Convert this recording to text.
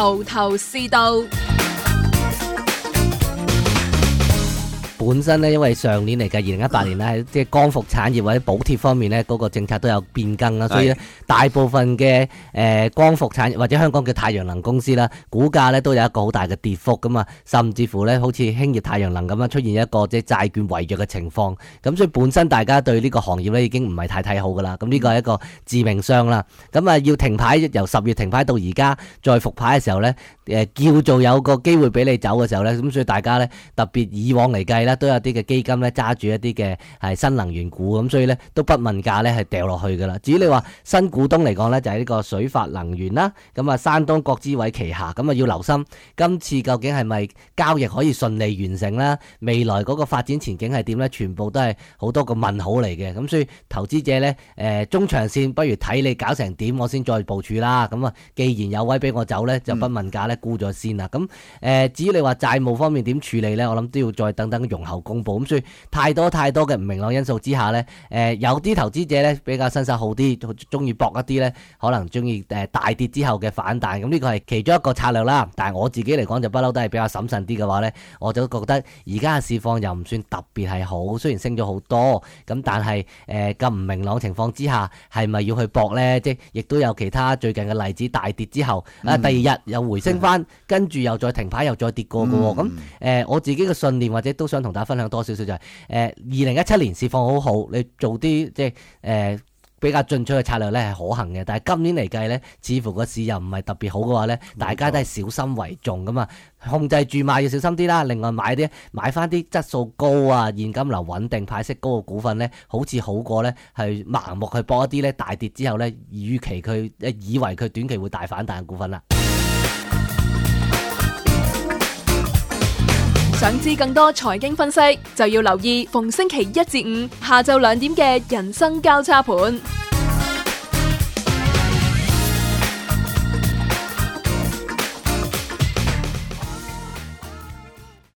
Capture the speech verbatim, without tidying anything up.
頭頭是道。 本身咧，因為上年嚟計二零一八年咧，即係光伏產業或者補貼方面咧，嗰個政策都有變更啦，所以咧大部分嘅誒光伏產業或者香港嘅太陽能公司啦，股價咧都有一個好大嘅跌幅噶嘛，甚至乎咧好似興業太陽能咁樣出現一個即係債券違約嘅情況，咁所以本身大家對呢個行業咧已經唔係太睇好噶啦，咁呢個係一個致命傷啦。咁啊要停牌，由十月停牌到而家再復牌嘅時候咧，誒叫做有個機會俾你走嘅時候咧，咁所以大家咧特別以往嚟計咧，都有啲嘅基金咧揸住一啲嘅係新能源股，咁所以咧都不問價咧係掉落去噶啦。至於你話新股東嚟講咧，就係呢個水發能源啦，咁啊山東國資委旗下，咁啊要留心今次究竟係咪交易可以順利完成啦？未來嗰個發展前景係點咧？全部都係好多個問號嚟嘅。咁所以投資者咧誒中長線不如睇你搞成點，我先再部署啦。咁啊，既然有位俾我走咧，就不問價咧沽咗先啦。咁誒至於你話債務方面點處理咧，我諗都要再等等容後公布。咁所以太多太多嘅唔明朗因素之下咧，誒有啲投資者咧比較身手好啲，中意搏一啲咧，可能中意誒大跌之後嘅反彈。咁呢個係其中一個策略啦。但係我自己嚟講就不嬲都係比較審慎啲嘅話咧，我就覺得而家嘅市況又唔算特別係好，雖然升咗好多，咁但係誒咁唔明朗情況之下，係咪要去搏咧？即係亦都有其他最近嘅例子，大跌之後啊，第二日又回升翻，跟住又再停牌又再跌過嘅喎。咁誒我自己嘅信念或者都想同大家分享多少少就係誒二零一七年市況好好，你做啲即係誒。呃比較進取嘅策略咧係可行嘅，但係今年嚟計咧，似乎個市又唔係特別好嘅話咧，大家都係小心為重咁啊，控制住買要小心啲啦。另外買啲買翻啲質素高啊、現金流穩定、派息高嘅股份咧，好似好過咧係盲目去搏一啲咧大跌之後咧，預期佢誒以為佢短期會大反彈嘅股份啦。 想知更多財經分析，就要留意逢星期一至五下晝兩點嘅人生交叉盤。